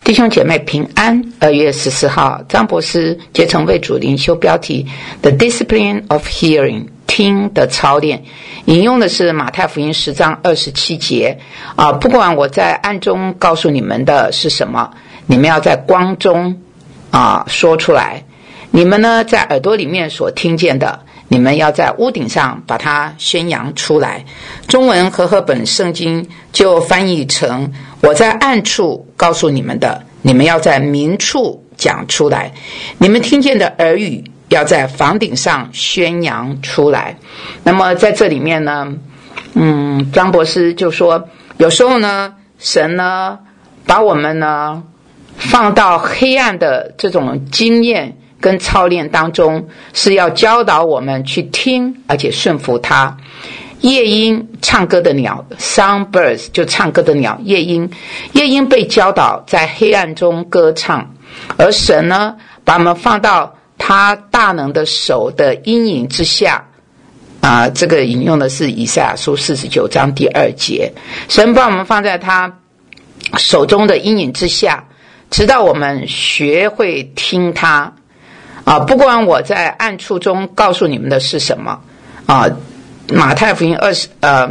弟兄姐妹平安。2月14号，张博士竭诚为主灵修标题 The Discipline of Hearing， 听的操练，引用的是马太福音10章27节不管我在暗中告诉你们的是什么，你们要在光中说出来。你们呢，在耳朵里面所听见的，你们要在屋顶上把它宣扬出来。中文和合本圣经就翻译成我在暗处告诉你们的，你们要在明处讲出来。你们听见的耳语要在房顶上宣扬出来。那么在这里面呢张博士就说，有时候呢，神呢把我们呢放到黑暗的这种经验跟操练当中，是要教导我们去听，而且顺服他。夜莺，唱歌的鸟 songbirds 就唱歌的鸟，夜莺被教导在黑暗中歌唱，而神呢把我们放到他大能的手的阴影之下这个引用的是以赛亚书49章第2节。神把我们放在他手中的阴影之下，直到我们学会听他不管我在暗处中告诉你们的是什么马太福音10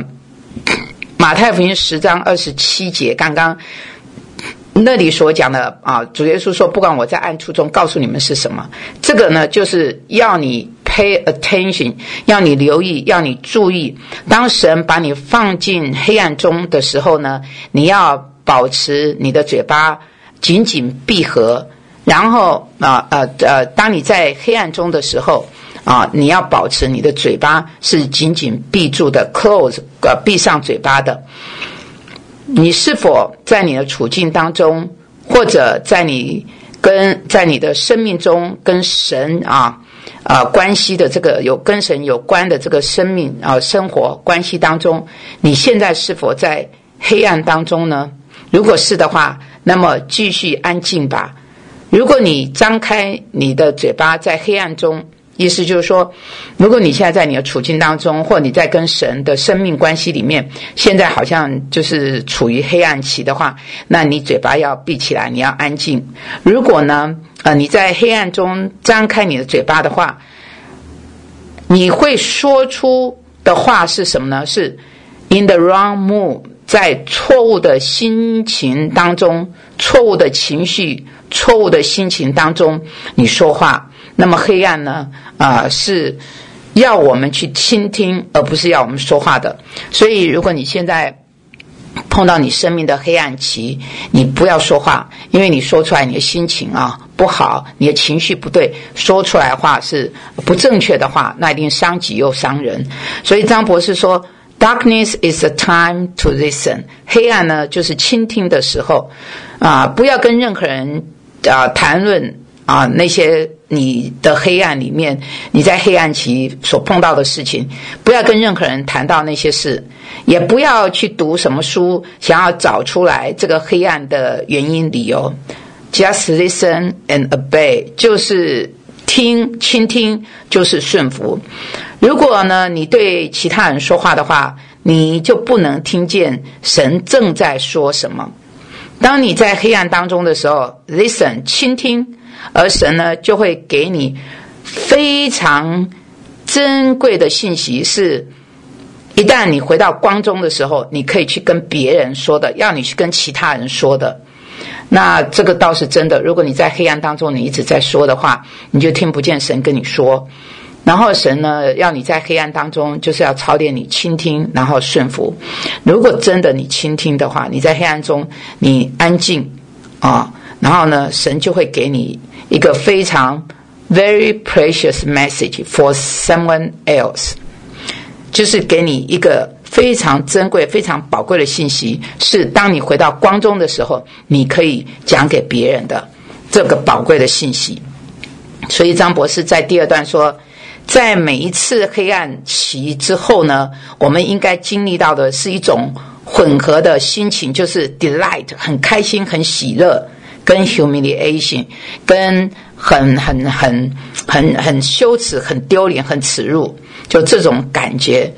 章27节，刚刚那里所讲的主耶稣说，不管我在暗处中告诉你们是什么，这个呢就是要你 pay attention， 要你留意，要你注意。当神把你放进黑暗中的时候呢，你要保持你的嘴巴紧紧闭合，然后当你在黑暗中的时候你要保持你的嘴巴是紧紧闭住的 close 闭上嘴巴的。你是否在你的处境当中，或者在你的生命中跟神关系的这个跟神有关的这个生命生活关系当中，你现在是否在黑暗当中呢？如果是的话，那么继续安静吧。如果你张开你的嘴巴在黑暗中，意思就是说，如果你现在在你的处境当中，或你在跟神的生命关系里面，现在好像就是处于黑暗期的话，那你嘴巴要闭起来，你要安静。如果呢你在黑暗中张开你的嘴巴的话，你会说出的话是什么呢？是 in the wrong mood， 在错误的心情当中，错误的情绪，错误的心情当中你说话。那么黑暗呢是要我们去倾听，而不是要我们说话的。所以如果你现在碰到你生命的黑暗期，你不要说话，因为你说出来你的心情不好，你的情绪不对，说出来的话是不正确的话，那一定伤己又伤人。所以张博士说 Darkness is a time to listen， 黑暗呢就是倾听的时候不要跟任何人谈论那些你的黑暗里面，你在黑暗期所碰到的事情，不要跟任何人谈到那些事，也不要去读什么书想要找出来这个黑暗的原因理由。 Just listen and obey， 就是倾听就是顺服。如果呢你对其他人说话的话，你就不能听见神正在说什么。当你在黑暗当中的时候 listen 倾听，而神呢就会给你非常珍贵的信息，是一旦你回到光中的时候，你可以去跟别人说的，要你去跟其他人说的。那这个倒是真的，如果你在黑暗当中你一直在说的话，你就听不见神跟你说。然后神呢要你在黑暗当中就是要操练你倾听，然后顺服。如果真的你倾听的话，你在黑暗中你安静然后呢神就会给你一个非常 very precious message for someone else， 就是给你一个非常珍贵非常宝贵的信息，是当你回到光中的时候你可以讲给别人的这个宝贵的信息。所以张博士在第2段说，在每一次黑暗期之后呢，我们应该经历到的是一种混合的心情，就是 delight 很开心很喜乐，跟 humiliation 跟很羞耻很丢脸很耻辱，就这种感觉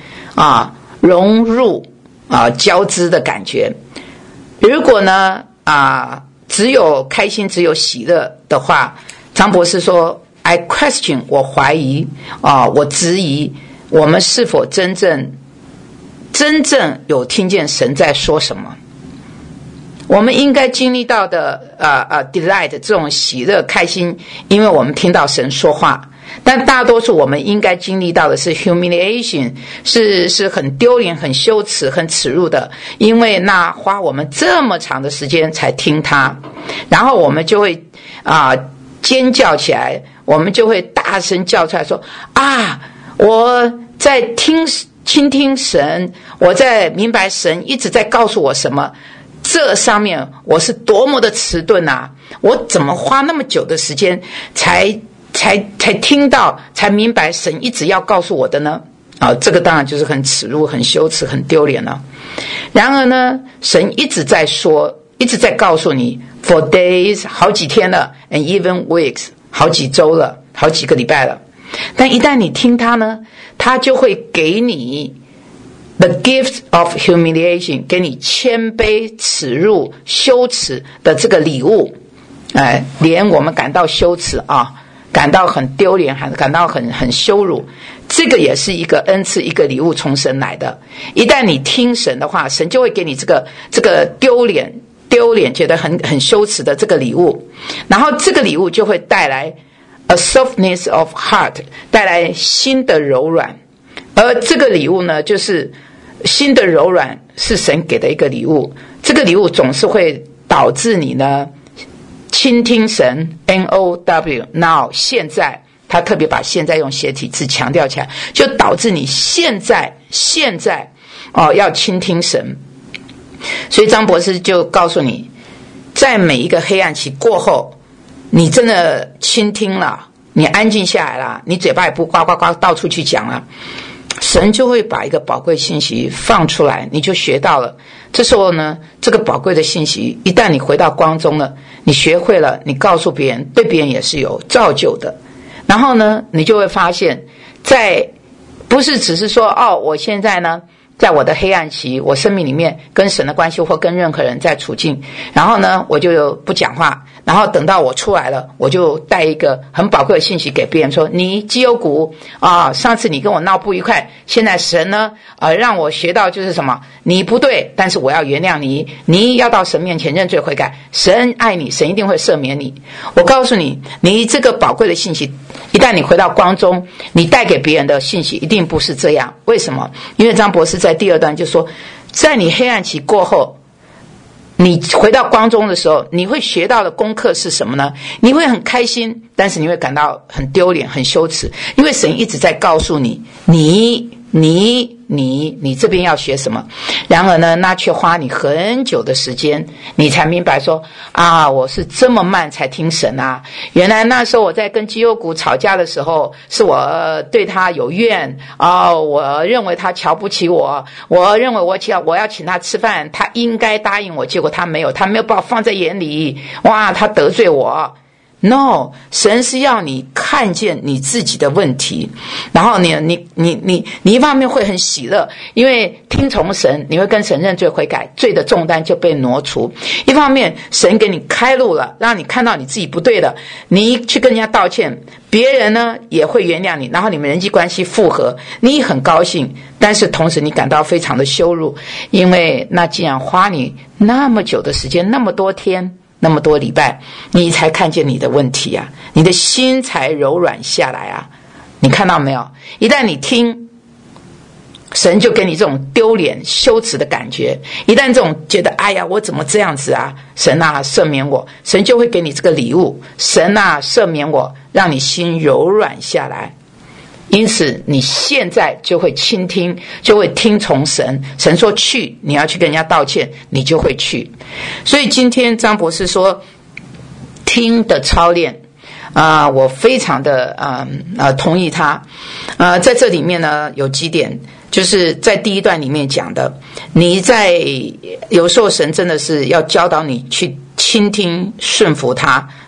融入交织的感觉。如果呢只有开心只有喜乐的话，张博士说 I question 我怀疑我质疑我们是否真正有听见神在说什么。我们应该经历到的delight 这种喜乐开心，因为我们听到神说话，但大多数我们应该经历到的是 humiliation， 是很丢脸很羞耻很耻辱的，因为那花我们这么长的时间才听他，然后我们就会尖叫起来，我们就会大声叫出来说我在倾听神，我在明白神一直在告诉我什么，这上面我是多么的迟钝啊，我怎么花那么久的时间才听到才明白神一直要告诉我的呢？这个当然就是很耻辱很羞耻很丢脸了。然而呢，神一直在说，一直在告诉你 for days 好几天了 and even weeks 好几周了，好几个礼拜了。但一旦你听他呢，他就会给你 the gift of humiliation， 给你谦卑耻辱羞耻的这个礼物。连我们感到羞耻感到很丢脸，感到很羞辱，这个也是一个恩赐，一个礼物从神来的。一旦你听神的话，神就会给你这个丢脸觉得很羞耻的这个礼物，然后这个礼物就会带来 a softness of heart， 带来心的柔软。而这个礼物呢，就是心的柔软是神给的一个礼物，这个礼物总是会导致你呢倾听神 NOW now 现在，他特别把现在用斜体字强调起来，就导致你现在要倾听神。所以张博士就告诉你，在每一个黑暗期过后，你真的倾听了，你安静下来了，你嘴巴也不呱呱呱到处去讲了，神就会把一个宝贵信息放出来，你就学到了。这时候呢，这个宝贵的信息一旦你回到光中了，你学会了，你告诉别人，对别人也是有造就的。然后呢，你就会发现，不是只是说我现在呢在我的黑暗期，我生命里面跟神的关系或跟任何人在处境，然后呢我就不讲话，然后等到我出来了，我就带一个很宝贵的信息给别人说，你基优谷上次你跟我闹不愉快，现在神呢让我学到就是什么，你不对，但是我要原谅你，你要到神面前认罪悔改，神爱你，神一定会赦免你。我告诉你，你这个宝贵的信息一旦你回到光中，你带给别人的信息一定不是这样。为什么？因为张博士在第二段就说，在你黑暗期过后，你回到光中的时候，你会学到的功课是什么呢？你会很开心，但是你会感到很丢脸很羞耻，因为神一直在告诉你，你这边要学什么。然而呢，那却花你很久的时间，你才明白说我是这么慢才听神啊。原来那时候我在跟基优谷吵架的时候，是我对他有怨我认为他瞧不起我，我认为我要请他吃饭，他应该答应我，结果他没有把我放在眼里，他得罪我。No， 神是要你看见你自己的问题，然后你一方面会很喜乐，因为听从神，你会跟神认罪悔改，罪的重担就被挪除。一方面神给你开路了，让你看到你自己不对的，你去跟人家道歉，别人呢也会原谅你，然后你们人际关系复合，你很高兴，但是同时你感到非常的羞辱，因为那既然花你那么久的时间，那么多天那么多礼拜，你才看见你的问题啊，你的心才柔软下来啊。你看到没有？一旦你听，神就给你这种丢脸羞耻的感觉。一旦这种觉得哎呀我怎么这样子啊，神啊赦免我，神就会给你这个礼物，神啊赦免我，让你心柔软下来。因此你现在就会倾听，就会听从神，神说去，你要去跟人家道歉，你就会去。所以今天张博士说听的操练我非常的同意他。在这里面呢有几点，就是在第一段里面讲的，你有时候神真的是要教导你去倾听顺服他，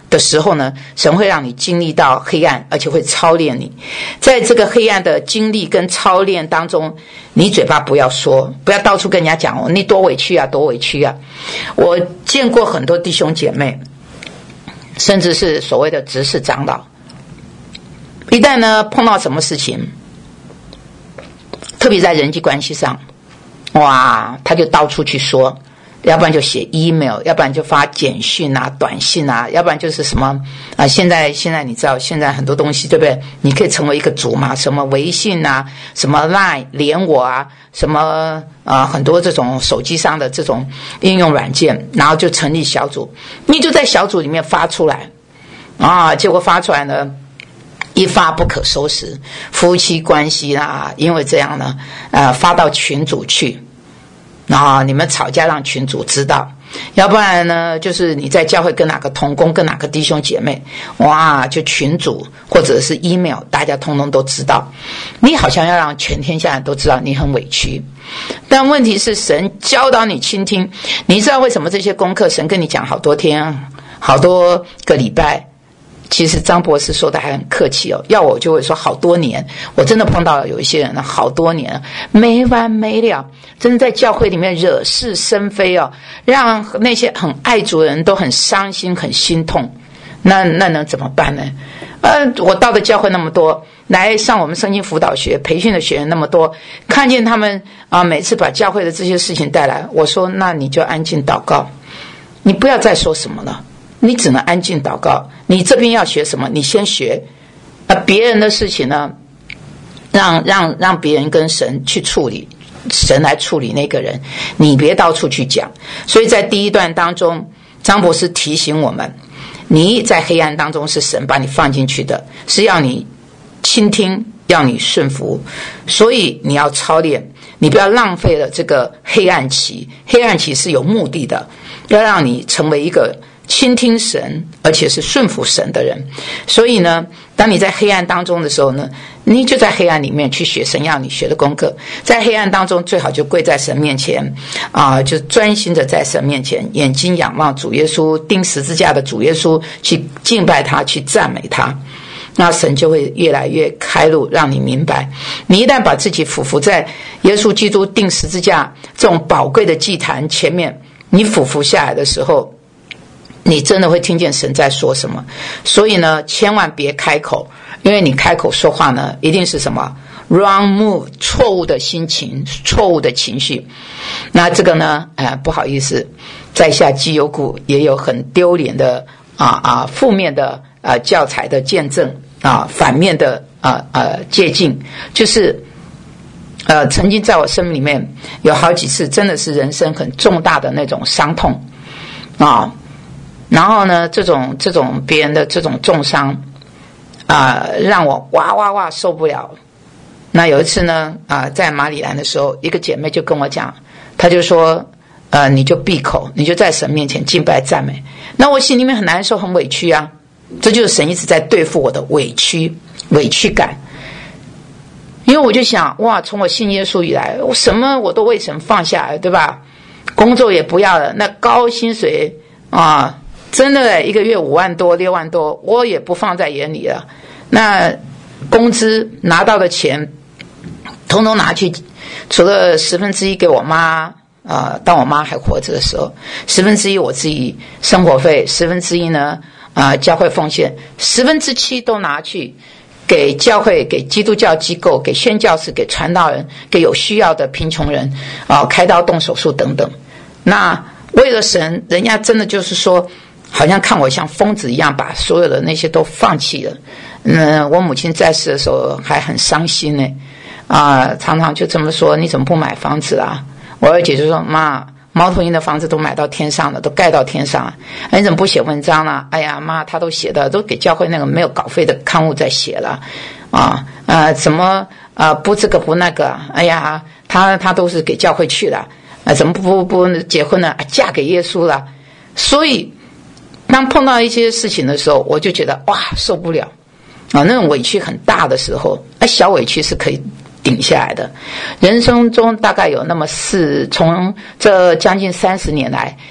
的时候呢，神会让你经历到黑暗，而且会操练你。在这个黑暗的经历跟操练当中，你嘴巴不要说，不要到处跟人家讲你多委屈啊，多委屈啊。我见过很多弟兄姐妹，甚至是所谓的执事长老，一旦呢碰到什么事情，特别在人际关系上，哇，他就到处去说，要不然就写 email， 要不然就发简讯啊、短信啊，要不然就是什么现在你知道，现在很多东西对不对？你可以成为一个组嘛，什么微信啊，什么 Line 连我啊，什么很多这种手机上的这种应用软件，然后就成立小组，你就在小组里面发出来结果发出来呢，一发不可收拾，夫妻关系啦，因为这样呢发到群组去。你们吵架让群主知道，要不然呢就是你在教会跟哪个同工跟哪个弟兄姐妹，哇，就群主或者是 email， 大家通通都知道，你好像要让全天下人都知道你很委屈。但问题是神教导你倾听，你知道为什么这些功课神跟你讲好多天好多个礼拜，其实张博士说的还很客气要我就会说好多年，我真的碰到了有一些人好多年没完没了，真的在教会里面惹是生非让那些很爱主的人都很伤心很心痛，那能怎么办呢？我到的教会那么多，来上我们圣经辅导学培训的学员那么多，看见他们每次把教会的这些事情带来，我说那你就安静祷告，你不要再说什么了，你只能安静祷告。你这边要学什么，你先学。别人的事情呢，让别人跟神去处理，神来处理那个人，你别到处去讲。所以在第一段当中，张博士提醒我们，你在黑暗当中是神把你放进去的，是要你倾听，要你顺服，所以你要操练，你不要浪费了这个黑暗期。黑暗期是有目的的，要让你成为一个倾听神而且是顺服神的人。所以呢，当你在黑暗当中的时候呢，你就在黑暗里面去学神要你学的功课。在黑暗当中最好就跪在神面前就专心的在神面前，眼睛仰望主耶稣，钉十字架的主耶稣，去敬拜他，去赞美他，那神就会越来越开路，让你明白。你一旦把自己俯伏在耶稣基督钉十字架这种宝贵的祭坛前面，你俯伏下来的时候，你真的会听见神在说什么。所以呢，千万别开口，因为你开口说话呢，一定是什么 wrong move， 错误的心情，错误的情绪。那这个呢不好意思，在下基友谷也有很丢脸的负面的教材的见证反面的借鉴，就是曾经在我生命里面有好几次真的是人生很重大的那种伤痛然后呢这种别人的这种重伤让我哇受不了。那有一次呢在马里兰的时候，一个姐妹就跟我讲，她就说你就闭口，你就在神面前敬拜赞美。那我心里面很难受很委屈啊，这就是神一直在对付我的委屈感。因为我就想，哇，从我信耶稣以来，我什么我都为神放下来，对吧？工作也不要了，那高薪水真的一个月5万多6万多，我也不放在眼里了。那工资拿到的钱统统拿去，除了1/10给我妈当我妈还活着的时候，1/10我自己生活费，1/10呢教会奉献，7/10都拿去给教会，给基督教机构，给宣教士，给传道人，给有需要的贫穷人开刀动手术等等。那为了神，人家真的就是说好像看我像疯子一样，把所有的那些都放弃了。我母亲在世的时候还很伤心呢常常就这么说，你怎么不买房子啊？我二姐就说，妈，猫头鹰的房子都买到天上了，都盖到天上了，你怎么不写文章了？哎呀妈，他都写的都给教会那个没有稿费的刊物在写了怎么不这个不那个，哎呀他都是给教会去了怎么不结婚了嫁给耶稣了。所以当碰到一些事情的时候，我就觉得哇受不了那种委屈很大的时候小委屈是可以顶下来的。人生中大概有那么从这将近30年来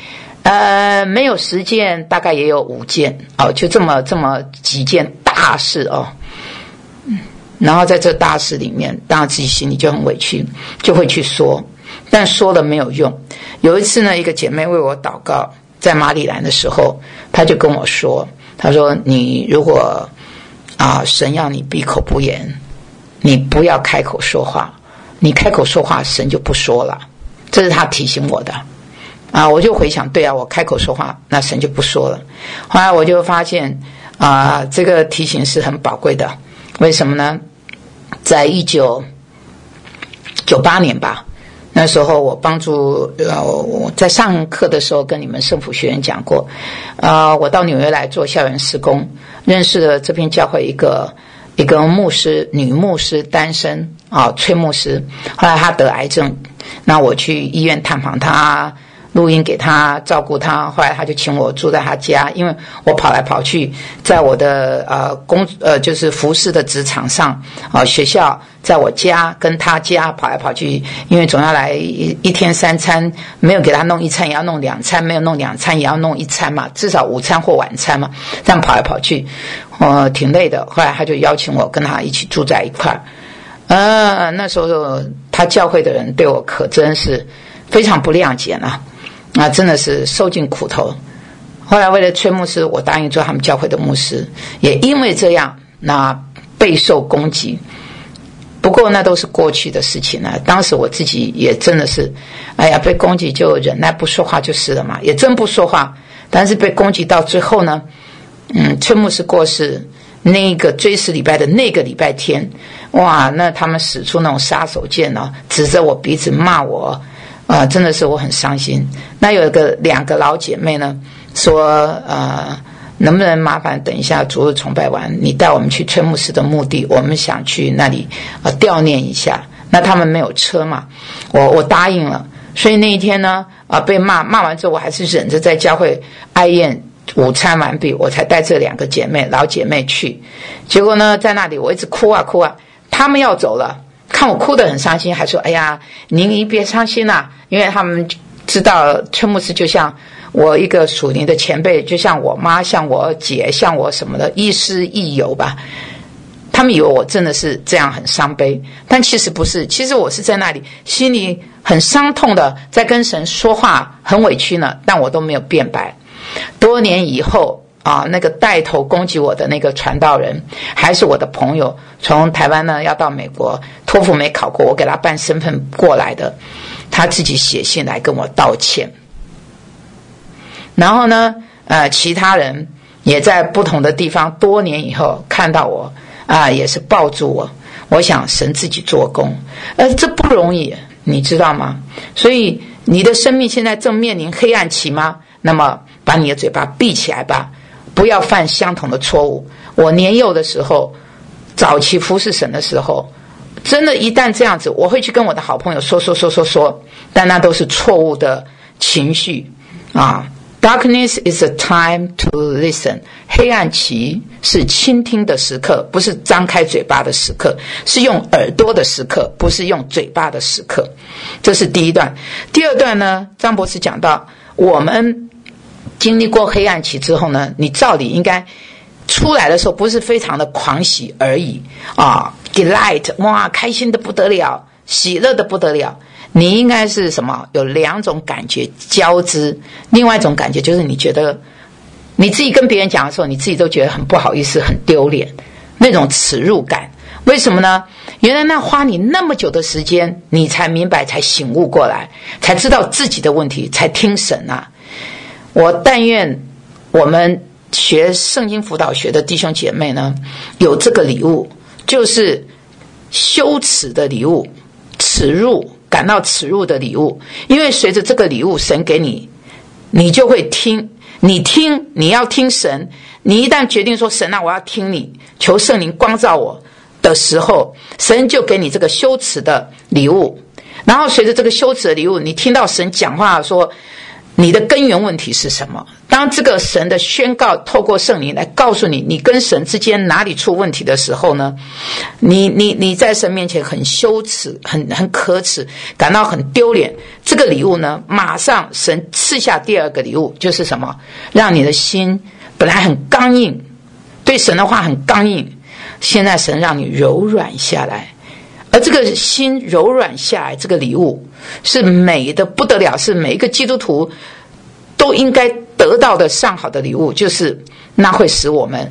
没有10件，大概也有5件哦，就这么几件大事哦。然后在这大事里面，当然自己心里就很委屈，就会去说，但说了没有用。有一次呢，一个姐妹为我祷告，在马里兰的时候，她就跟我说，她说你如果神要你闭口不言，你不要开口说话，你开口说话神就不说了。这是她提醒我的我就回想，对啊，我开口说话那神就不说了。后来我就发现这个提醒是很宝贵的。为什么呢？在1998年吧，那时候我帮助我在上课的时候跟你们圣福学院讲过，我到纽约来做校园事工，认识了这边教会一个牧师，女牧师，单身崔牧师。后来她得癌症，那我去医院探访她，录音给他，照顾他。后来他就请我住在他家，因为我跑来跑去，在我的就是服侍的职场上学校，在我家跟他家跑来跑去，因为总要来一天3餐，没有给他弄1餐也要弄2餐，没有弄2餐也要弄1餐嘛，至少午餐或晚餐嘛，这样跑来跑去挺累的。后来他就邀请我跟他一起住在一块儿。那时候他教会的人对我可真是非常不谅解呢。真的是受尽苦头。后来为了崔牧师，我答应做他们教会的牧师，也因为这样，那备受攻击。不过那都是过去的事情了。当时我自己也真的是，被攻击就忍耐不说话就是了嘛，也真不说话。但是被攻击到最后呢，崔牧师过世，那个追思礼拜的那个礼拜天，哇，那他们使出那种杀手锏指着我鼻子骂我。真的是我很伤心。那有2个老姐妹呢，说能不能麻烦等一下主日崇拜完，你带我们去崔牧师的墓地，我们想去那里悼念一下。那他们没有车嘛，我答应了。所以那一天呢，被骂完之后，我还是忍着在教会哀宴午餐完毕，我才带这2个老姐妹去。结果呢，在那里我一直哭啊，他们要走了。看我哭得很伤心，还说：“哎呀，您别伤心啦，因为他们知道崔牧师就像我一个属灵的前辈，就像我妈，像我姐，像我什么的亦师亦友吧。他们以为我真的是这样很伤悲，但其实不是，其实我是在那里心里很伤痛的，在跟神说话，很委屈呢，但我都没有辩白。多年以后。”那个带头攻击我的那个传道人还是我的朋友，从台湾呢要到美国，托福没考过，我给他办身份过来的，他自己写信来跟我道歉。然后呢其他人也在不同的地方多年以后看到我也是抱住我。我想神自己做工，这不容易，你知道吗？所以你的生命现在正面临黑暗期吗？那么把你的嘴巴闭起来吧，不要犯相同的错误。我年幼的时候，早期服侍神的时候，真的一旦这样子，我会去跟我的好朋友说，但那都是错误的情绪Darkness is a time to listen. 黑暗期是倾听的时刻，不是张开嘴巴的时刻，是用耳朵的时刻，不是用嘴巴的时刻。这是第一段。第二段呢，张博士讲到，我们经历过黑暗期之后呢，你照理应该出来的时候不是非常的狂喜而已delight， 哇，开心的不得了，喜乐的不得了。你应该是什么？有2种感觉交织。另外一种感觉就是你觉得你自己跟别人讲的时候，你自己都觉得很不好意思，很丢脸，那种耻辱感。为什么呢？原来那花你那么久的时间，你才明白，才醒悟过来，才知道自己的问题，才听神啊。我但愿我们学圣经辅导学的弟兄姐妹呢，有这个礼物，就是羞耻的礼物，耻辱，感到耻辱的礼物。因为随着这个礼物神给你，你就会听，你要听神。你一旦决定说神啊，我要听你，求圣灵光照我的时候，神就给你这个羞耻的礼物。然后随着这个羞耻的礼物，你听到神讲话说你的根源问题是什么？当这个神的宣告透过圣灵来告诉你，你跟神之间哪里出问题的时候呢，你在神面前很羞耻，很可耻，感到很丢脸。这个礼物呢，马上神赐下第二个礼物，就是什么？让你的心本来很刚硬，对神的话很刚硬，现在神让你柔软下来。而这个心柔软下来，这个礼物是美的不得了，是每一个基督徒都应该得到的上好的礼物，就是那会使我们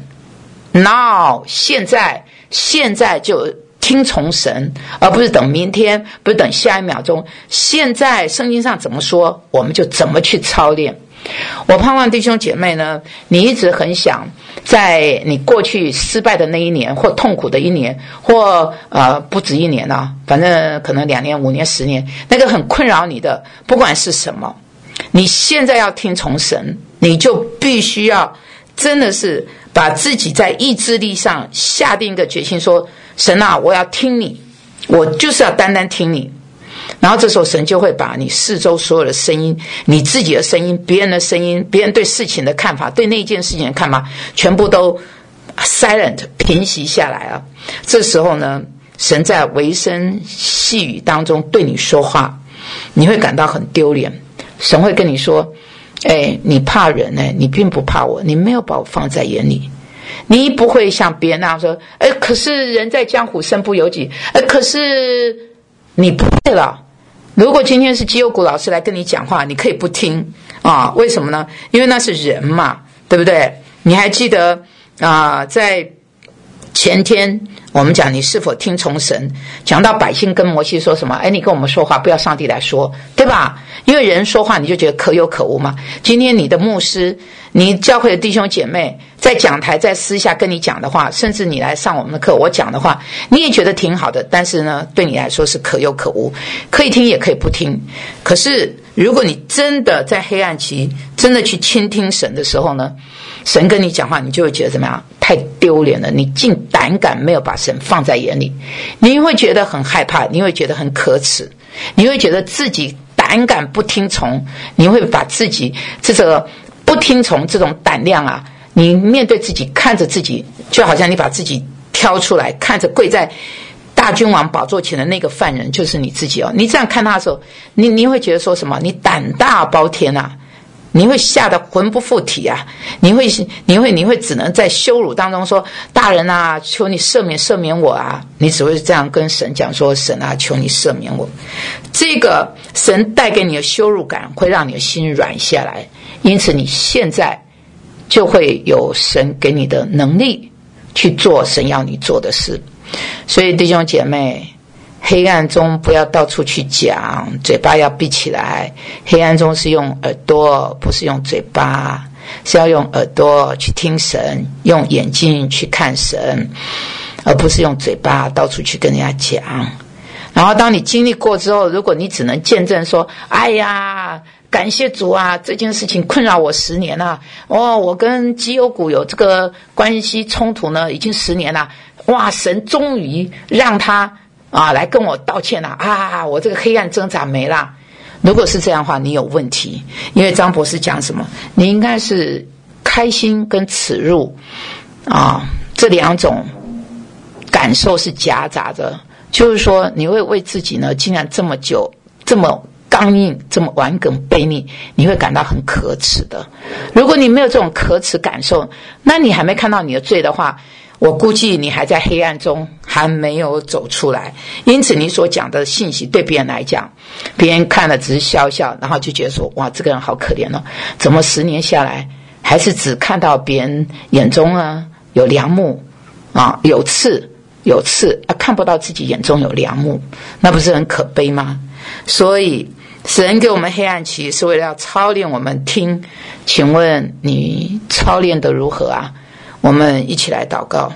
now 现在就听从神，而不是等明天，不是等下一秒钟。现在圣经上怎么说，我们就怎么去操练。我盼望弟兄姐妹呢，你一直很想在你过去失败的那一年，或痛苦的一年，或不止一年啊，反正可能2年、5年、10年，那个很困扰你的，不管是什么，你现在要听从神，你就必须要真的是把自己在意志力上下定一个决心，说神啊，我要听你，我就是要单单听你。然后这时候神就会把你四周所有的声音，你自己的声音，别人的声音，别人对事情的看法，对那件事情的看法，全部都 silent 平息下来了。这时候呢，神在微声细语当中对你说话，你会感到很丢脸。神会跟你说，你怕人你并不怕我，你没有把我放在眼里。你不会像别人那样说，可是人在江湖身不由己，可是你不会了。如果今天是基优谷老师来跟你讲话，你可以不听啊？为什么呢？因为那是人嘛，对不对？你还记得在前天我们讲你是否听从神，讲到百姓跟摩西说什么？你跟我们说话，不要上帝来说，对吧？因为人说话你就觉得可有可无嘛。今天你的牧师，你教会的弟兄姐妹在讲台在私下跟你讲的话，甚至你来上我们的课，我讲的话你也觉得挺好的，但是呢对你来说是可有可无，可以听也可以不听。可是如果你真的在黑暗期真的去倾听神的时候呢，神跟你讲话，你就会觉得怎么样？太丢脸了，你竟胆敢没有把神放在眼里，你会觉得很害怕，你会觉得很可耻，你会觉得自己胆敢不听从，你会把自己这个不听从这种胆量啊，你面对自己，看着自己，就好像你把自己挑出来，看着跪在大君王宝座前的那个犯人就是你自己哦。你这样看他的时候，你会觉得说什么？你胆大包天啊！你会吓得魂不附体啊！你会只能在羞辱当中说：“大人啊，求你赦免我啊！”你只会这样跟神讲说：“神啊，求你赦免我。”这个神带给你的羞辱感会让你的心软下来，因此你现在就会有神给你的能力去做神要你做的事。所以弟兄姐妹，黑暗中不要到处去讲，嘴巴要闭起来。黑暗中是用耳朵，不是用嘴巴，是要用耳朵去听神，用眼睛去看神，而不是用嘴巴到处去跟人家讲。然后当你经历过之后，如果你只能见证说：“哎呀，感谢主啊，这件事情困扰我10年了。我跟基优谷有这个关系冲突呢，已经10年了。哇，神终于让他来跟我道歉了我这个黑暗挣扎没了。”如果是这样的话，你有问题。因为张博士讲什么？你应该是开心跟耻辱这2种感受是夹杂着，就是说你会为自己呢，竟然这么久这么刚硬，这么顽梗悖逆，你会感到很可耻的。如果你没有这种可耻感受，那你还没看到你的罪的话，我估计你还在黑暗中，还没有走出来。因此你所讲的信息对别人来讲，别人看了只是笑笑，然后就觉得说：“哇，这个人好可怜哦，怎么10年下来还是只看到别人眼中呢有梁木有刺看不到自己眼中有梁木，那不是很可悲吗？”所以神给我们黑暗期是为了要操练我们听。请问你操练得如何啊？我们一起来祷告。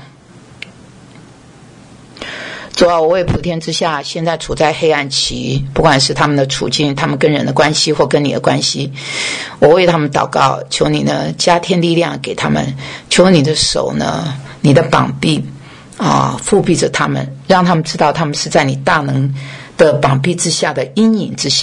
主啊，我为普天之下现在处在黑暗期，不管是他们的处境，他们跟人的关系或跟你的关系，我为他们祷告，求你呢加添力量给他们，求你的手呢，你的膀臂覆庇着他们，让他们知道他们是在你大能的膀臂之下的阴影之下，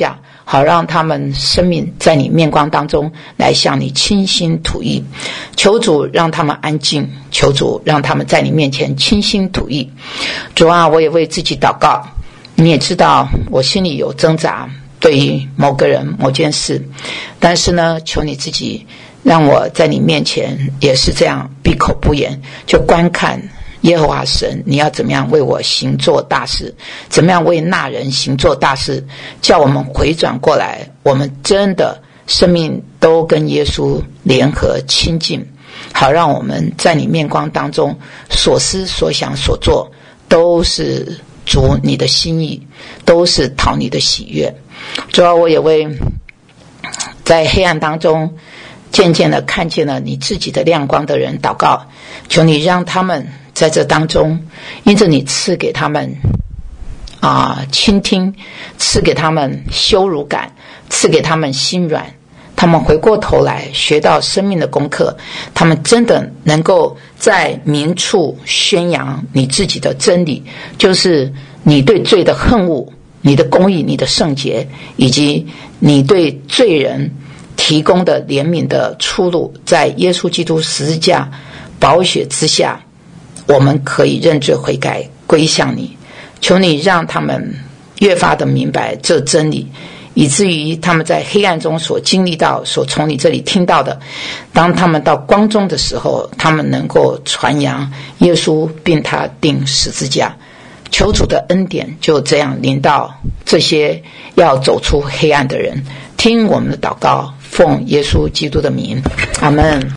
好让他们生命在你面光当中来向你倾心吐意。求主让他们安静，求主让他们在你面前倾心吐意。主啊，我也为自己祷告，你也知道我心里有挣扎，对于某个人某件事，但是呢，求你自己让我在你面前也是这样闭口不言，就观看耶和华神，你要怎么样为我行做大事，怎么样为那人行做大事，叫我们回转过来，我们真的生命都跟耶稣联合亲近，好让我们在你面光当中所思所想所做都是主你的心意，都是讨你的喜悦。主要我也为在黑暗当中渐渐的看见了你自己的亮光的人祷告，求你让他们在这当中，因着你赐给他们倾听，赐给他们羞辱感，赐给他们心软，他们回过头来学到生命的功课，他们真的能够在明处宣扬你自己的真理，就是你对罪的恨恶，你的公义，你的圣洁，以及你对罪人提供的怜悯的出路，在耶稣基督十字架宝血之下，我们可以认罪悔改归向你。求你让他们越发的明白这真理，以至于他们在黑暗中所经历到，所从你这里听到的，当他们到光中的时候，他们能够传扬耶稣并他钉十字架。求主的恩典就这样临到这些要走出黑暗的人。听我们的祷告，奉耶稣基督的名，阿们。